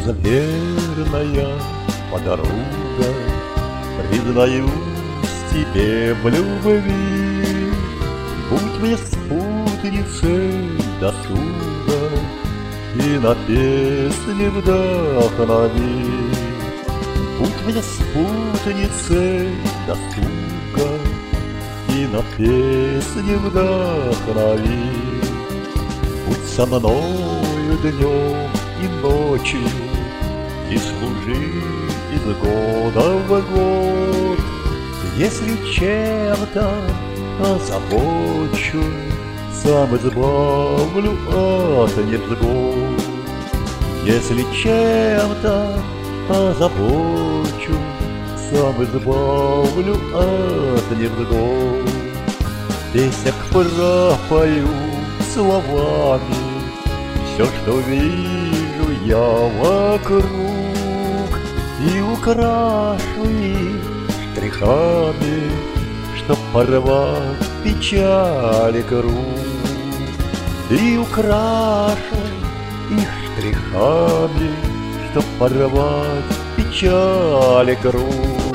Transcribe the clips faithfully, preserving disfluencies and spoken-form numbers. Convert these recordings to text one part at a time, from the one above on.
верная подруга, признаюсь тебе в любви. Будь мне спутницей досуга и на песни вдохнови. Будь мне спутницей досуга и на песни вдохнови. Будь со мною днем и ночью и служи из года в год. Если чем-то озабочу, сам избавлю от невзгод. Если чем-то озабочу, сам избавлю от невзгод. Песня пропою словами все, что вижу я вокруг, и украшу их штрихами, чтоб порвать печали круг. И украшу их штрихами, чтоб порвать печали круг.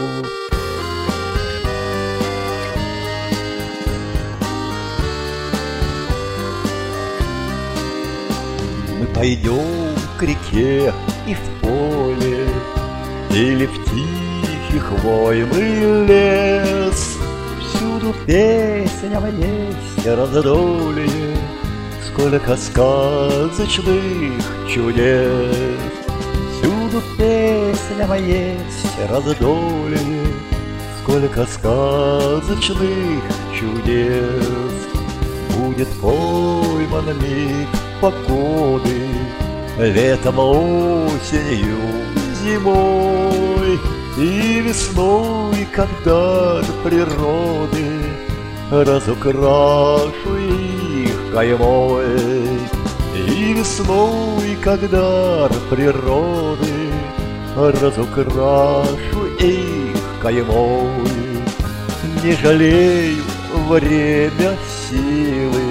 Мы пойдем к реке и в поле, или в тихий хвойный лес. Всюду песням есть раздолье, сколько сказочных чудес. Всюду песням есть раздолье, сколько сказочных чудес. Будет пойман миг погоды летом, осенью, зимой и весной, когда дар природы разукрашу их каймой. И весной, когда дар природы разукрашу их каймой. Не жалею время, силы,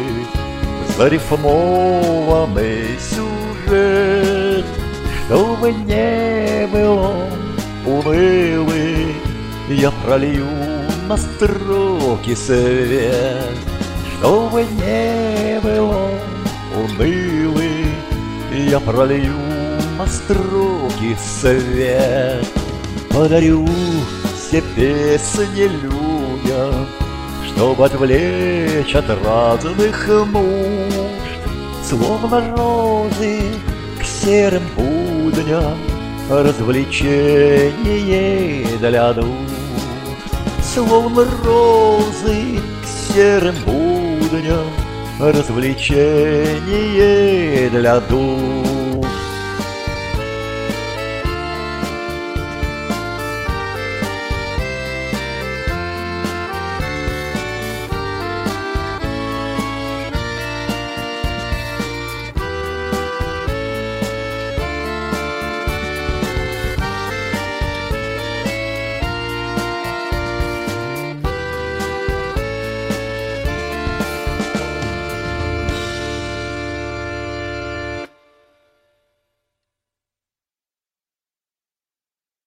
зарифмованный сюжет, чтобы не было унылый, я пролью на строки свет. Чтобы не было унылый, я пролью на строки свет. Подарю все песни людям, чтобы отвлечь от разных нужд, словно розы к серым будням, развлечение для душ. Словно розы к серым будням, развлечение для душ.